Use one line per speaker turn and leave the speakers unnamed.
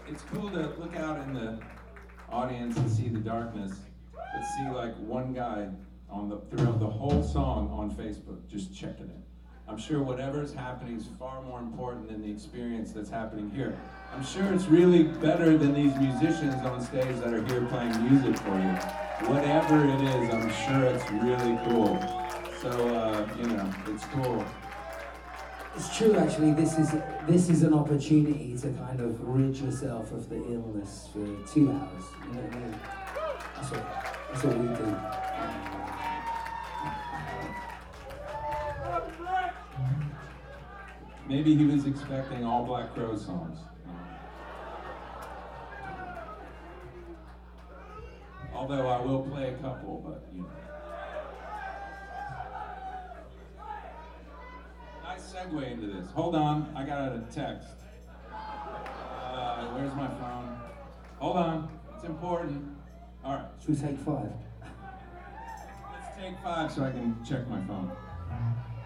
It's cool to look out in the audience and see the darkness, but see like one guy throughout the whole song on Facebook just checking it. I'm sure whatever's happening is far more important than the experience that's happening here. I'm sure it's really better than these musicians on stage that are here playing music for you. Whatever it is, I'm sure it's really cool. So, it's cool.
It's true, actually. This is an opportunity to kind of rid yourself of the illness for 2 hours. You know what I mean? That's what we do.
Maybe he was expecting all Black Crow songs. Although I will play a couple, but Nice segue into this. Hold on, I got a text. Where's my phone? Hold on, it's important. All right.
Should we take 5?
Let's take 5 so I can check my phone.